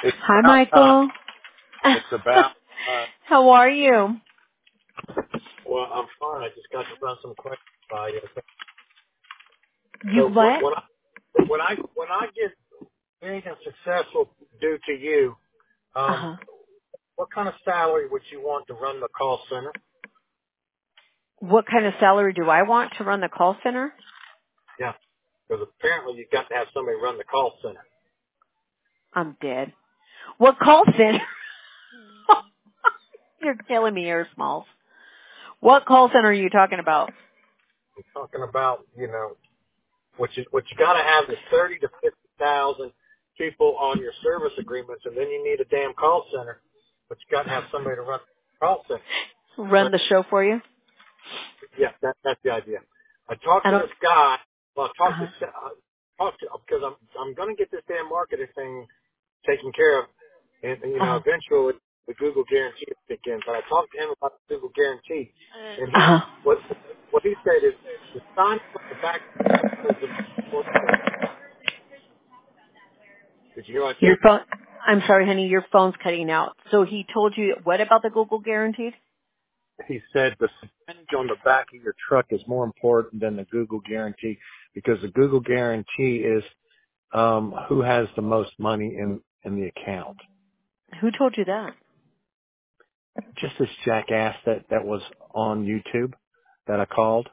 It's Hi, about time. Michael. It's about time. How are you? Well, I'm fine. I just got to run some questions by you. You So what? when I get anything successful due to you, Uh-huh. what kind of salary would you want to run the call center? What kind of salary do I want to run the call center? Yeah, because apparently you've got to have somebody run the call center. I'm dead. What call center? You're killing me, Air Smalls. What call center are you talking about? I'm talking about, what you got to have is 30 to 50,000 people on your service agreements, and then you need a damn call center. But you got to have somebody to run the call center. Run the show for you? Yeah, that's the idea. I talked I to don't. this guy. Well, Uh-huh. because I'm going to get this damn marketing thing taken care of, and Uh-huh. eventually the Google guarantee will kick in. But I talked to him about the Google guarantee, and Uh-huh. what he said is the sign on the back is the important thing. Did you hear what I Your said? phone. I'm sorry, honey. Your phone's cutting out. So he told you what about the Google Guaranteed? He said the percentage on the back of your truck is more important than the Google guarantee, because the Google guarantee is who has the most money in the account. Who told you that? Just this jackass that was on YouTube that I called.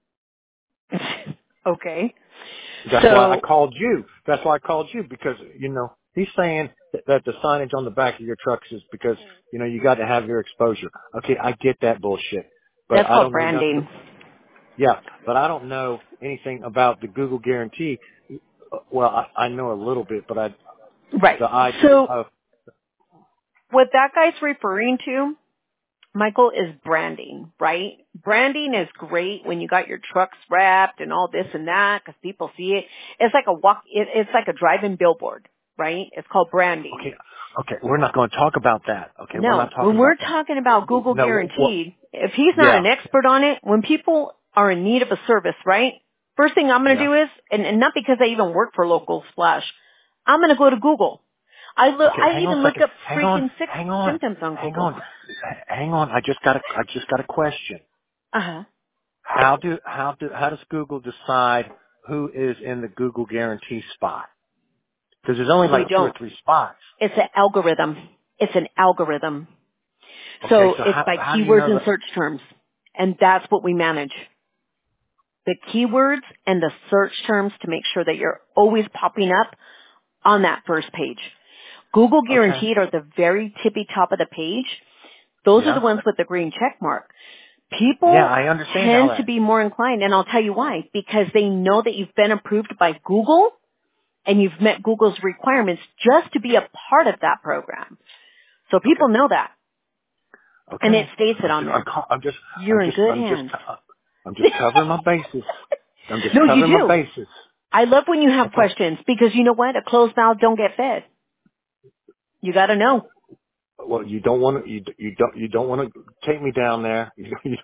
Okay. That's why I So called you. That's why I called you, because, he's saying that the signage on the back of your trucks is because, you got to have your exposure. Okay, I get that bullshit, but that's I called don't know nothing. branding. Yeah, but I don't know anything about the Google guarantee. Well, I know a little bit, but Right. the idea So of, what that guy's referring to, Michael, is branding, right? Branding is great when you got your trucks wrapped and all this and that because people see it. It's like it's like a drive-in billboard, right? It's called branding. okay, we're not going to talk about that. Okay, we're not No, talking when we're about that. talking about Google No, well, Guaranteed, if he's not yeah, an expert on it, when people are in need of a service, right? First thing I'm going to yeah. do is, and not because I even work for Local Splash, I'm going to go to Google. Okay, I hang on a even look second. up Hang on, freaking hang on, symptoms on hang Google. on, hang on. I just got a question. Uh-huh. How does Google decide who is in the Google guarantee spot? Because there's only We like two or don't. three spots. It's an algorithm. It's an algorithm. Okay, So so it's by how do you keywords know and that? search terms. And that's what we manage. The keywords and the search terms to make sure that you're always popping up on that first page. Google Okay, Guaranteed are the very tippy top of the page. Those are the yeah, ones with the green check mark. yeah, People I understand all tend to that. be more inclined, and I'll tell you why, because they know that you've been approved by Google and you've met Google's requirements just to be a part of that program. So Okay, people know that. And it okay. states it on there. You're in good hands. I'm just covering my bases. I'm just No, you covering my do. bases. I love when you have Okay. questions because you know what? A closed mouth don't get fed. You got to know. Well, you don't want to take me down there.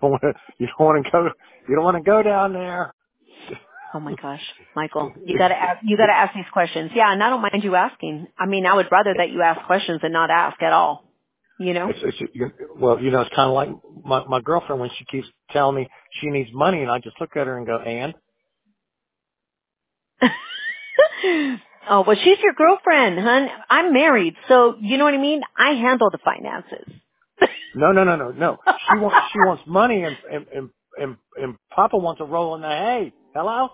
You don't want to go down there. Oh my gosh, Michael, you got to ask these questions. Yeah, and I don't mind you asking. I mean, I would rather that you ask questions than not ask at all. You know? It's kind of like my girlfriend when she keeps telling me she needs money, and I just look at her and go, and Oh, well, she's your girlfriend, hon. I'm married, so you know what I mean? I handle the finances. no. She wants money, and Papa wants a roll in the hay. Hello?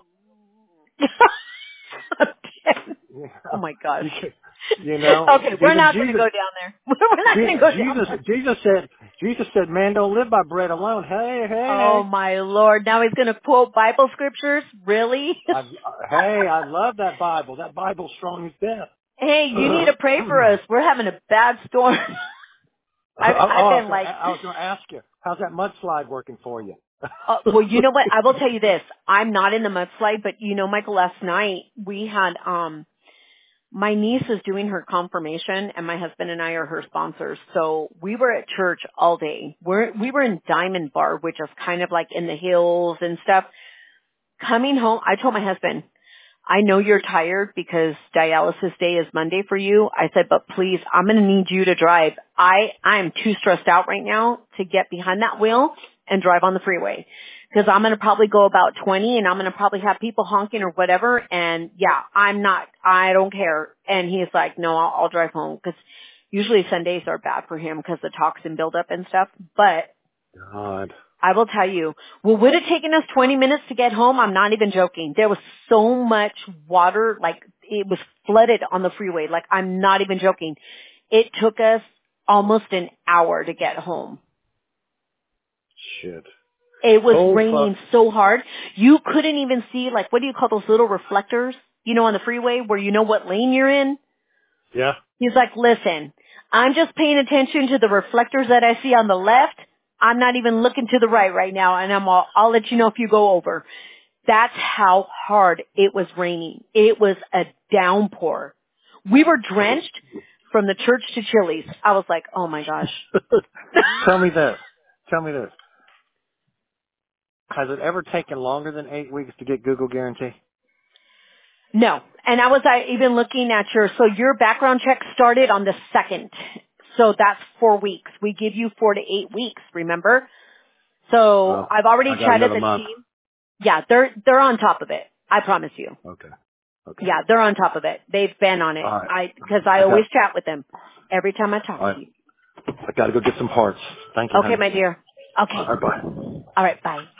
Oh my gosh. you, you know, Okay, we're even not going to go down there. We're not going to go down there. Jesus said, man don't live by bread alone. Oh Hey. my Lord. Now he's going to quote Bible scriptures? Really? I love that Bible. That Bible's strong as death. Hey, you need to pray for us. We're having a bad storm. I've been like, I was going to ask you, how's that mudslide working for you? well, you know what? I will tell you this. I'm not in the mudslide, but you know, Michael, last night we had, my niece is doing her confirmation and my husband and I are her sponsors. So we were at church all day. We were in Diamond Bar, which is kind of like in the hills and stuff. Coming home, I told my husband, I know you're tired because dialysis day is Monday for you. I said, but please, I'm going to need you to drive. I am too stressed out right now to get behind that wheel and drive on the freeway. Because I'm going to probably go about 20 and I'm going to probably have people honking or whatever. And yeah, I don't care. And he's like, no, I'll drive home. Because usually Sundays are bad for him because the toxin buildup and stuff. But God. I will tell you, well, would have taken us 20 minutes to get home. I'm not even joking. There was so much water, like it was flooded on the freeway. Like I'm not even joking. It took us almost an hour to get home. Shit. It was Oh, raining so hard. You couldn't even see, like, what do you call those little reflectors, on the freeway where you know what lane you're in? Yeah. He's like, listen, I'm just paying attention to the reflectors that I see on the left. I'm not even looking to the right now, and I'll let you know if you go over. That's how hard it was raining. It was a downpour. We were drenched from the church to Chili's. I was like, oh my gosh. Tell me this. Has it ever taken longer than 8 weeks to get Google Guarantee? No. And I was even looking at your background check started on the 2nd. So that's 4 weeks. We give you 4 to 8 weeks, remember? So I've already I got chatted another the month. team. Yeah, they're on top of it. I promise you. Okay. Yeah, they're on top of it. They've been on it. All right. Because I always chat with them every time I talk All to right. you. I got to go get some parts. Thank you, Okay, honey. my dear. Okay. All right, bye. All right, bye.